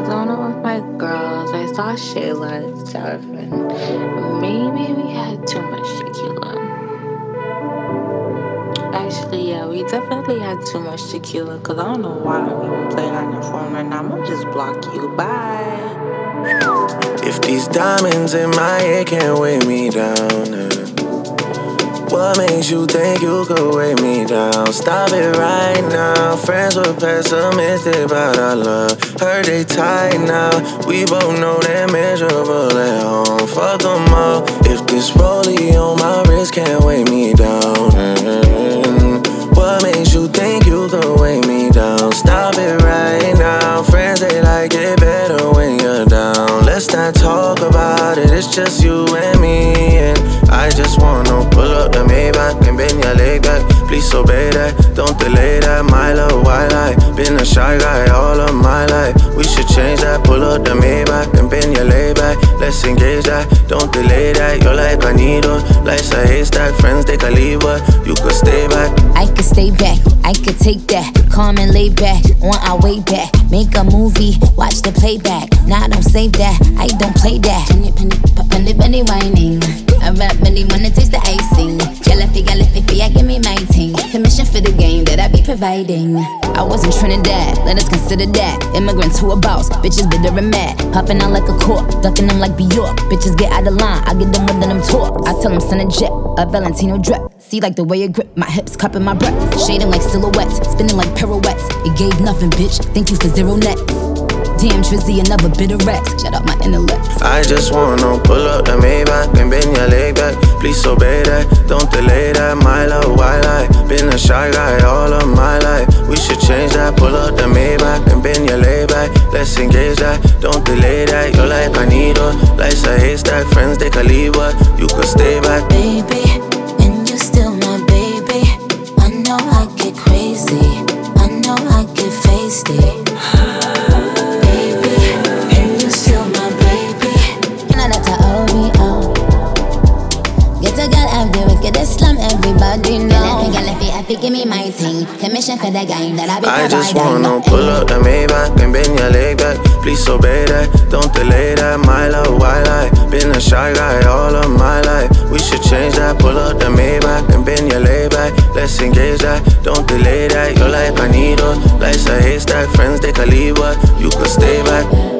going out with my girls. I saw Shayla and stuff, and maybe we had too much tequila. Actually, yeah, we definitely had too much tequila because I don't know why we were playing on your phone right now. I'm gonna just block you. Bye. If these diamonds in my head can't weigh me down, what makes you think you could weigh me down? Stop it right now. Friends were pessimistic about our love. Heard they tight now. We both know they're miserable at home. Fuck them all. If this rollie on my wrist can't weigh me down, what makes you think you could weigh me down? Stop it right now. Friends, they like it better when you're down. Let's not talk about it. It's just you and me, and I just wanna pull up the Maybach and bend your leg back. Please obey that, don't delay that. My love, why lie? Been a shy guy all of my life. We should change that. Pull up the Maybach and bend your leg back. Let's engage that, don't delay that. You're like a needle, life's a haystack. Friends, they can leave, but you could stay back. I could stay back, I could take that. Calm and lay back, on our way back. Make a movie, watch the playback. Nah, don't save that, I don't play that. Penny whining. I rap really wanna taste the icing. Galafi, I give me my ting. Commission for the game that I be providing. I was in Trinidad, let us consider that. Immigrants who are boss, bitches bitter and mad. Popping out like a cork, ducking them like Bjork. Bitches get out of line, I get them with them talk. I tell them send a jet, a Valentino drip. See like the way it grip, my hips cupping my breath. Shading like silhouettes, spinning like pirouettes. It gave nothing, bitch, thank you for zero net. Damn, Trizzy, another bit of Rex. Shut up my intellect. I just wanna pull up the Maybach and bend your leg back. Please obey that, don't delay that. My love, why lie? Been a shy guy all of my life. We should change that. Pull up the Maybach and bend your leg back. Let's engage that, don't delay that. You're like a needle, life's a haystack. Friends, they can leave, but you could stay back. Baby, and you're still my baby. I know I get crazy, I know I get feisty. Islam, everybody know. Give me my thing. Commission for the game that I be providing. I just wanna pull up the Maybach and bend your leg back. Please obey that, don't delay that. My love, why lie? Been a shy guy all of my life. We should change that. Pull up the Maybach and bend your leg back. Let's engage that, don't delay that. You're like a needle, life's a haystack. Friends, they can leave, but you could stay back.